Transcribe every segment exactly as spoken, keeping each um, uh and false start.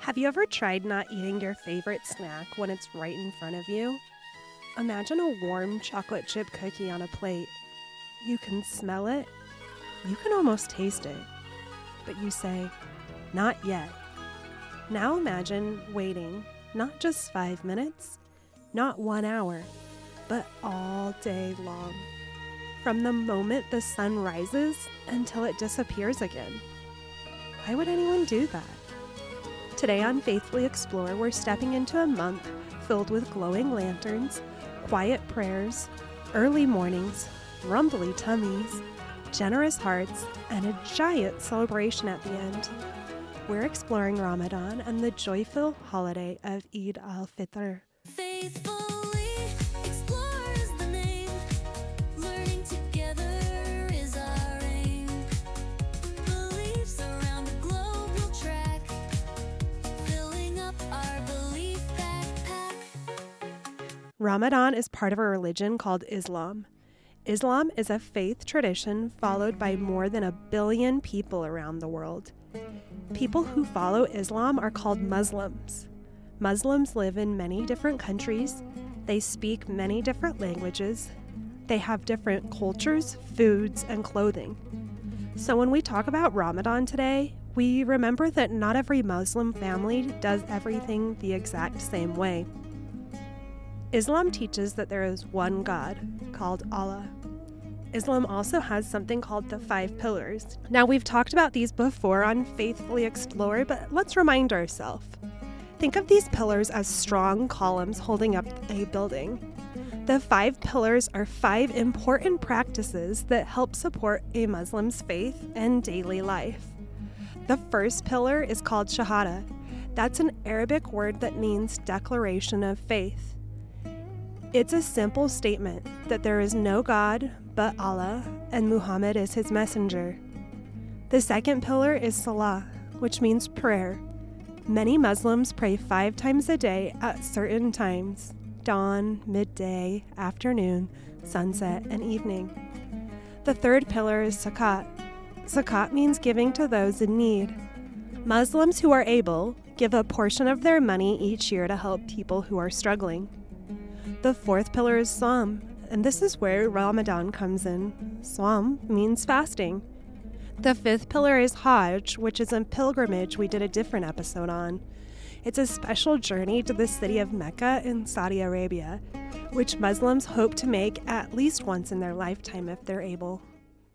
Have you ever tried not eating your favorite snack when it's right in front of you? Imagine a warm chocolate chip cookie on a plate. You can smell it. You can almost taste it. But you say, not yet. Now imagine waiting, not just five minutes, not one hour, but all day long. From the moment the sun rises until it disappears again. Why would anyone do that? Today on Faithfully Explore, we're stepping into a month filled with glowing lanterns, quiet prayers, early mornings, rumbly tummies, generous hearts, and a giant celebration at the end. We're exploring Ramadan and the joyful holiday of Eid al-Fitr. Faithfully explore is the name. Learning together is our aim. Beliefs around the globe will track, filling up our belief backpack. Ramadan is part of a religion called Islam. Islam is a faith tradition followed by more than a billion people around the world. People who follow Islam are called Muslims. Muslims live in many different countries. They speak many different languages. They have different cultures, foods, and clothing. So when we talk about Ramadan today, we remember that not every Muslim family does everything the exact same way. Islam teaches that there is one God, called Allah. Islam also has something called the five pillars. Now, we've talked about these before on Faithfully Explore, but let's remind ourselves. Think of these pillars as strong columns holding up a building. The five pillars are five important practices that help support a Muslim's faith and daily life. The first pillar is called Shahada. That's an Arabic word that means declaration of faith. It's a simple statement that there is no God but Allah and Muhammad is his messenger. The second pillar is Salah, which means prayer. Many Muslims pray five times a day at certain times: dawn, midday, afternoon, sunset, and evening. The third pillar is Zakat. Zakat means giving to those in need. Muslims who are able give a portion of their money each year to help people who are struggling. The fourth pillar is Sawm, and this is where Ramadan comes in. Sawm means fasting. The fifth pillar is Hajj, which is a pilgrimage we did a different episode on. It's a special journey to the city of Mecca in Saudi Arabia, which Muslims hope to make at least once in their lifetime if they're able.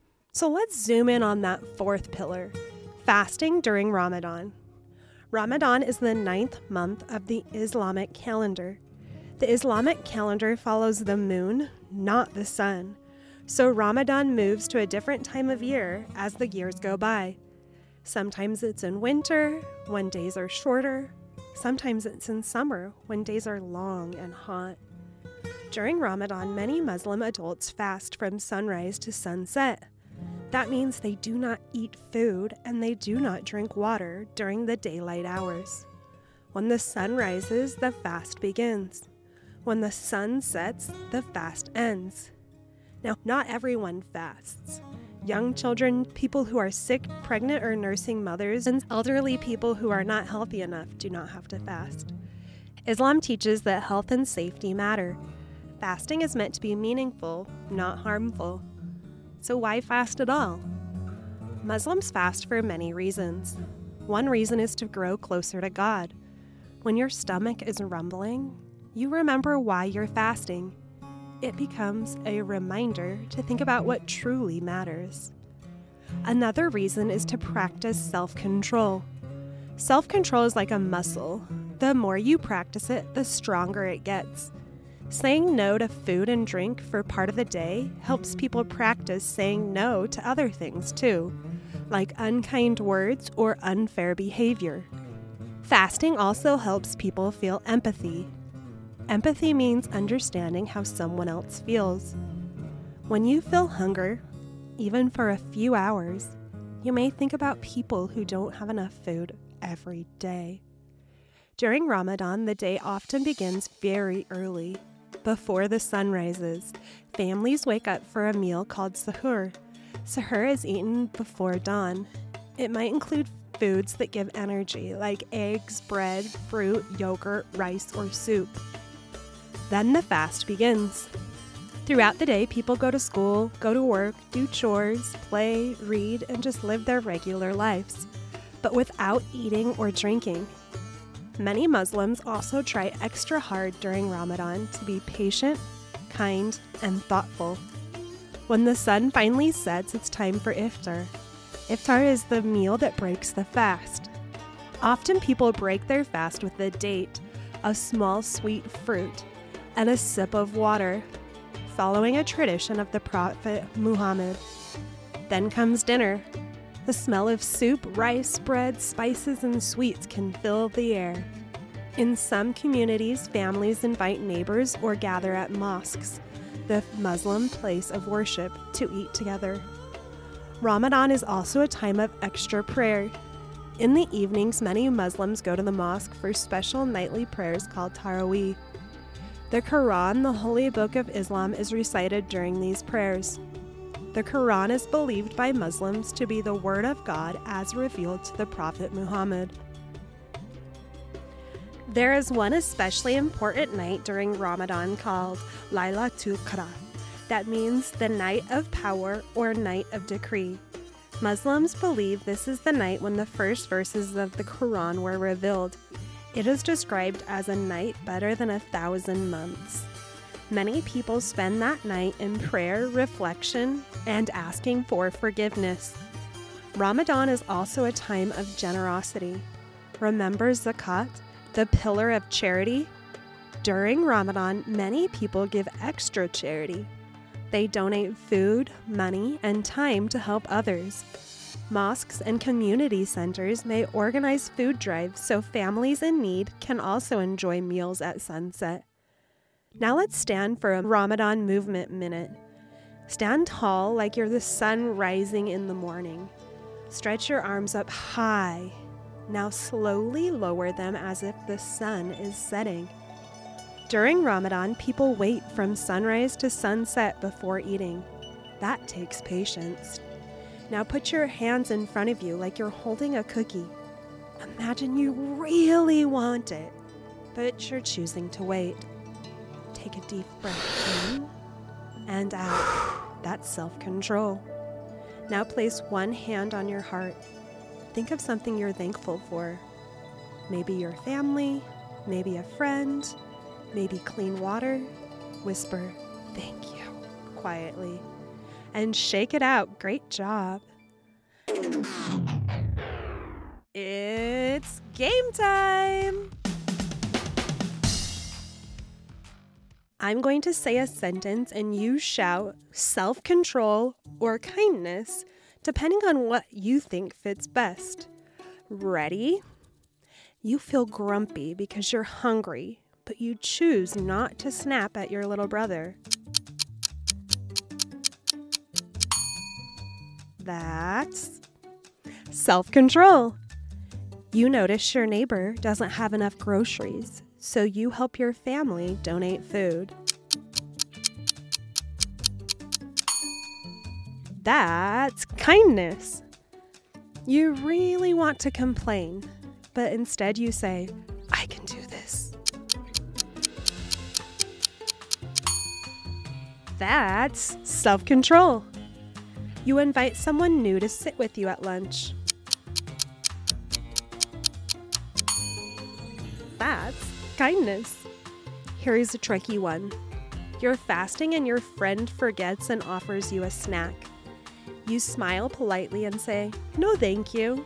So let's zoom in on that fourth pillar, fasting during Ramadan. Ramadan is the ninth month of the Islamic calendar. The Islamic calendar follows the moon, not the sun. So Ramadan moves to a different time of year as the years go by. Sometimes it's in winter, when days are shorter. Sometimes it's in summer, when days are long and hot. During Ramadan, many Muslim adults fast from sunrise to sunset. That means they do not eat food and they do not drink water during the daylight hours. When the sun rises, the fast begins. When the sun sets, the fast ends. Now, not everyone fasts. Young children, people who are sick, pregnant or nursing mothers, and elderly people who are not healthy enough do not have to fast. Islam teaches that health and safety matter. Fasting is meant to be meaningful, not harmful. So why fast at all? Muslims fast for many reasons. One reason is to grow closer to God. When your stomach is rumbling, you remember why you're fasting. It becomes a reminder to think about what truly matters. Another reason is to practice self-control. Self-control is like a muscle. The more you practice it, the stronger it gets. Saying no to food and drink for part of the day helps people practice saying no to other things too, like unkind words or unfair behavior. Fasting also helps people feel empathy. Empathy means understanding how someone else feels. When you feel hunger, even for a few hours, you may think about people who don't have enough food every day. During Ramadan, the day often begins very early. Before the sun rises, families wake up for a meal called sahur. Sahur is eaten before dawn. It might include foods that give energy, like eggs, bread, fruit, yogurt, rice, or soup. Then the fast begins. Throughout the day, people go to school, go to work, do chores, play, read, and just live their regular lives, but without eating or drinking. Many Muslims also try extra hard during Ramadan to be patient, kind, and thoughtful. When the sun finally sets, it's time for iftar. Iftar is the meal that breaks the fast. Often people break their fast with a date, a small sweet fruit, and a sip of water, following a tradition of the Prophet Muhammad. Then comes dinner. The smell of soup, rice, bread, spices, and sweets can fill the air. In some communities, families invite neighbors or gather at mosques, the Muslim place of worship, to eat together. Ramadan is also a time of extra prayer. In the evenings, many Muslims go to the mosque for special nightly prayers called Taraweeh. The Quran, the holy book of Islam, is recited during these prayers. The Quran is believed by Muslims to be the word of God as revealed to the Prophet Muhammad. There is one especially important night during Ramadan called Laylatul Qadr. That means the night of power or night of decree. Muslims believe this is the night when the first verses of the Quran were revealed. It is described as a night better than a thousand months. Many people spend that night in prayer, reflection, and asking for forgiveness. Ramadan is also a time of generosity. Remember zakat, the pillar of charity? During Ramadan, many people give extra charity. They donate food, money, and time to help others. Mosques and community centers may organize food drives so families in need can also enjoy meals at sunset. Now let's stand for a Ramadan movement minute. Stand tall like you're the sun rising in the morning. Stretch your arms up high. Now slowly lower them as if the sun is setting. During Ramadan, people wait from sunrise to sunset before eating. That takes patience. Now put your hands in front of you like you're holding a cookie. Imagine you really want it, but you're choosing to wait. Take a deep breath in and out. That's self-control. Now place one hand on your heart. Think of something you're thankful for. Maybe your family, maybe a friend, maybe clean water. Whisper, "Thank you," quietly. And shake it out. Great job. It's game time. I'm going to say a sentence and you shout self-control or kindness, depending on what you think fits best. Ready? You feel grumpy because you're hungry, but you choose not to snap at your little brother. That's self-control. You notice your neighbor doesn't have enough groceries, so you help your family donate food. That's kindness. You really want to complain, but instead you say, "I can do this." That's self-control. You invite someone new to sit with you at lunch. That's kindness. Here's a tricky one. You're fasting and your friend forgets and offers you a snack. You smile politely and say, "No, thank you."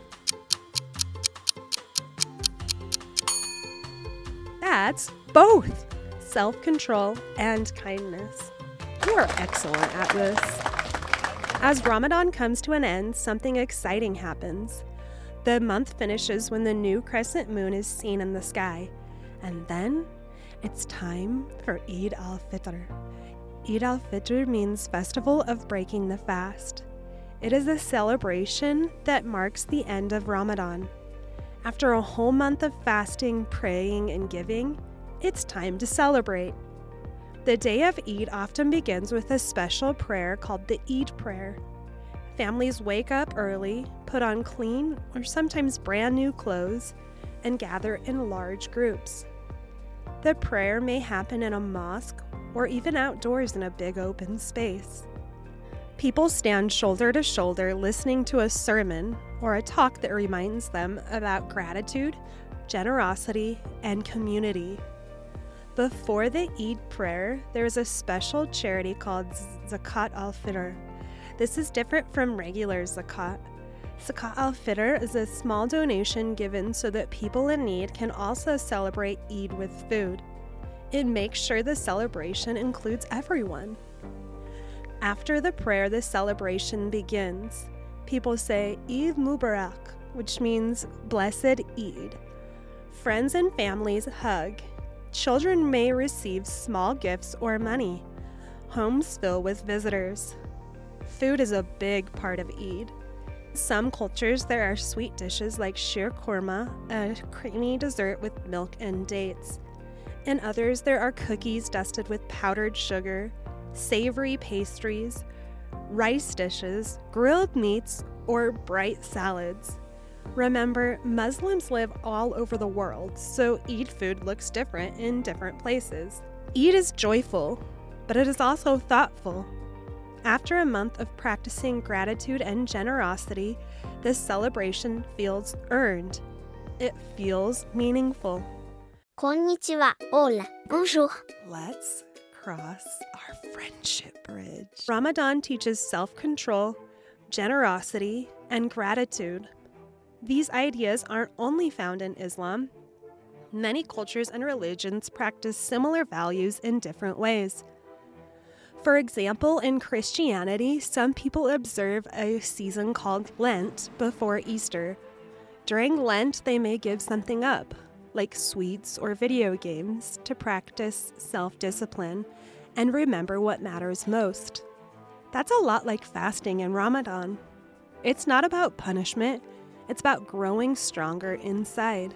That's both self-control and kindness. You are excellent at this. As Ramadan comes to an end, something exciting happens. The month finishes when the new crescent moon is seen in the sky. And then it's time for Eid al-Fitr. Eid al-Fitr means Festival of Breaking the Fast. It is a celebration that marks the end of Ramadan. After a whole month of fasting, praying, and giving, it's time to celebrate. The day of Eid often begins with a special prayer called the Eid prayer. Families wake up early, put on clean or sometimes brand new clothes, and gather in large groups. The prayer may happen in a mosque or even outdoors in a big open space. People stand shoulder to shoulder listening to a sermon or a talk that reminds them about gratitude, generosity, and community. Before the Eid prayer, there is a special charity called Zakat al-Fitr. This is different from regular zakat. Zakat al-Fitr is a small donation given so that people in need can also celebrate Eid with food. It makes sure the celebration includes everyone. After the prayer, the celebration begins. People say Eid Mubarak, which means blessed Eid. Friends and families hug. Children may receive small gifts or money. Homes fill with visitors. Food is a big part of Eid. In some cultures, there are sweet dishes like sheer korma, a creamy dessert with milk and dates. In others, there are cookies dusted with powdered sugar, savory pastries, rice dishes, grilled meats, or bright salads. Remember, Muslims live all over the world, so Eid food looks different in different places. Eid is joyful, but it is also thoughtful. After a month of practicing gratitude and generosity, this celebration feels earned. It feels meaningful. こんにちは。Hola. Bonjour. Let's cross our friendship bridge. Ramadan teaches self-control, generosity, and gratitude. These ideas aren't only found in Islam. Many cultures and religions practice similar values in different ways. For example, in Christianity, some people observe a season called Lent before Easter. During Lent, they may give something up, like sweets or video games, to practice self-discipline and remember what matters most. That's a lot like fasting in Ramadan. It's not about punishment, it's about growing stronger inside.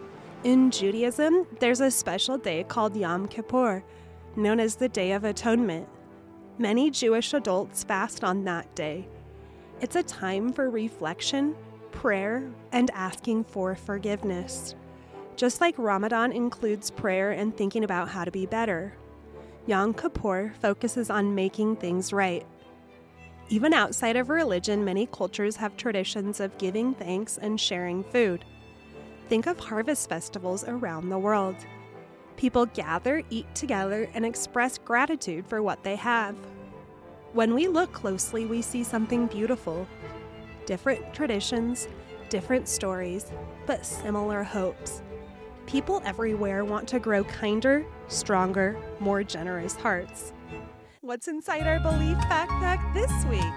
In Judaism, there's a special day called Yom Kippur, known as the Day of Atonement. Many Jewish adults fast on that day. It's a time for reflection, prayer, and asking for forgiveness. Just like Ramadan includes prayer and thinking about how to be better, Yom Kippur focuses on making things right. Even outside of religion, many cultures have traditions of giving thanks and sharing food. Think of harvest festivals around the world. People gather, eat together, and express gratitude for what they have. When we look closely, we see something beautiful. Different traditions, different stories, but similar hopes. People everywhere want to grow kinder, stronger, more generous hearts. What's inside our belief backpack this week?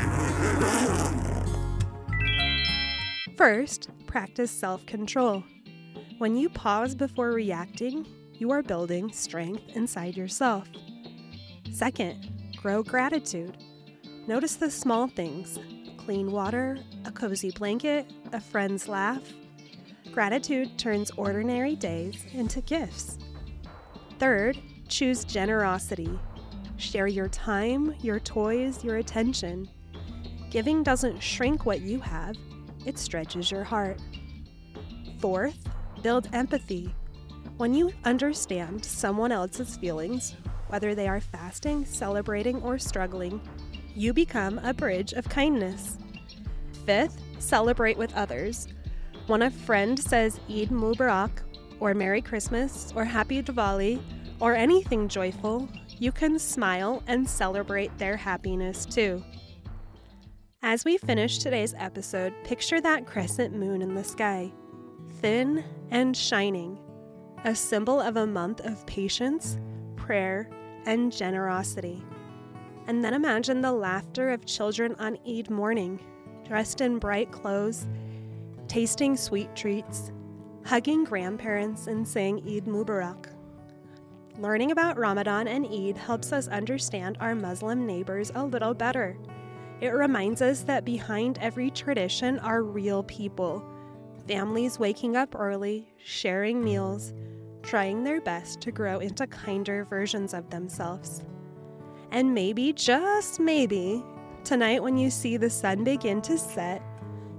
First, practice self-control. When you pause before reacting, you are building strength inside yourself. Second, grow gratitude. Notice the small things: clean water, a cozy blanket, a friend's laugh. Gratitude turns ordinary days into gifts. Third, choose generosity. Share your time, your toys, your attention. Giving doesn't shrink what you have, it stretches your heart. Fourth, build empathy. When you understand someone else's feelings, whether they are fasting, celebrating, or struggling, you become a bridge of kindness. Fifth, celebrate with others. When a friend says Eid Mubarak, or Merry Christmas, or Happy Diwali, or anything joyful, you can smile and celebrate their happiness too. As we finish today's episode, picture that crescent moon in the sky, thin and shining, a symbol of a month of patience, prayer, and generosity. And then imagine the laughter of children on Eid morning, dressed in bright clothes, tasting sweet treats, hugging grandparents, and saying Eid Mubarak. Learning about Ramadan and Eid helps us understand our Muslim neighbors a little better. It reminds us that behind every tradition are real people, families waking up early, sharing meals, trying their best to grow into kinder versions of themselves. And maybe, just maybe, tonight when you see the sun begin to set,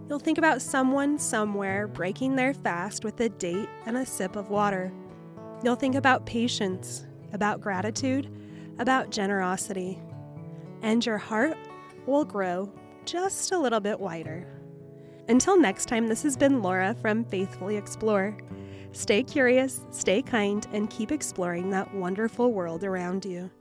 You'll think about someone somewhere breaking their fast with a date and a sip of water. You'll think about patience, about gratitude, about generosity. And your heart will grow just a little bit wider. Until next time, this has been Laura from Faithfully Explore. Stay curious, stay kind, and keep exploring that wonderful world around you.